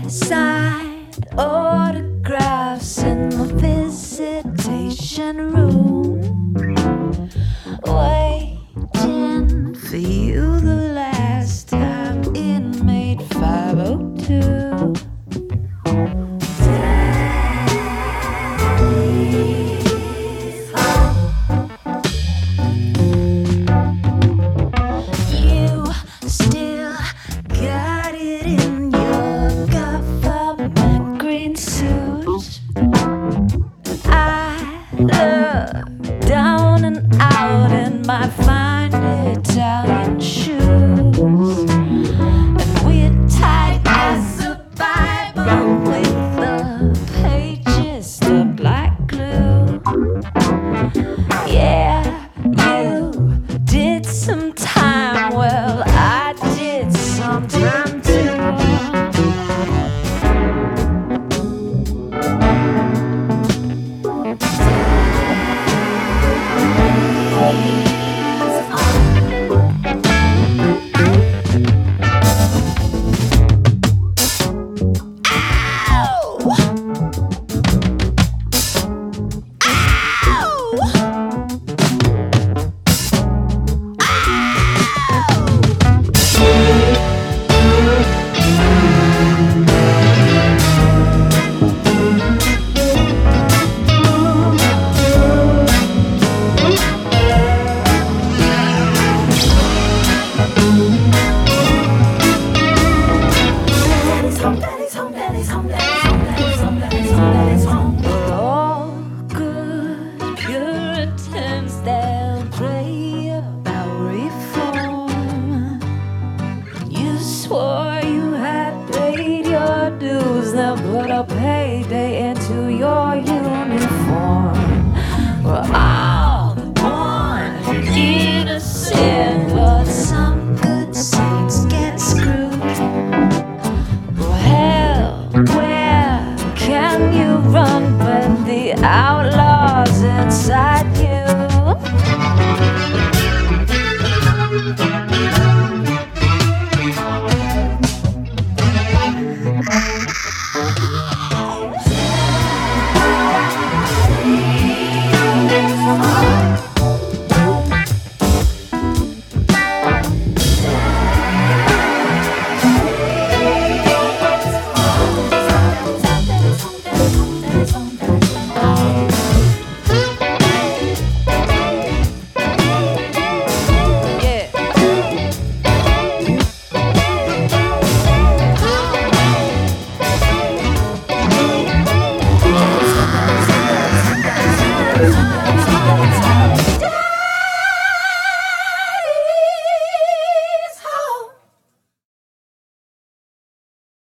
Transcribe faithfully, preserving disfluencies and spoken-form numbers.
signed autographs in the visitation room, waiting for you the last time inmate five oh two. You still got it in your government green suit. I look down and out in my fine Italian shoes, and we're tight as a Bible with the pages to black glue. Yeah, you did some time, well, I did some time too. All good Puritans, they'll pray about reform. You swore you had paid your dues, they'll put a payday into your uniform. We're all born innocent, but some good saints get screwed. Well, where can you run when the outlaw's inside you? Yeah.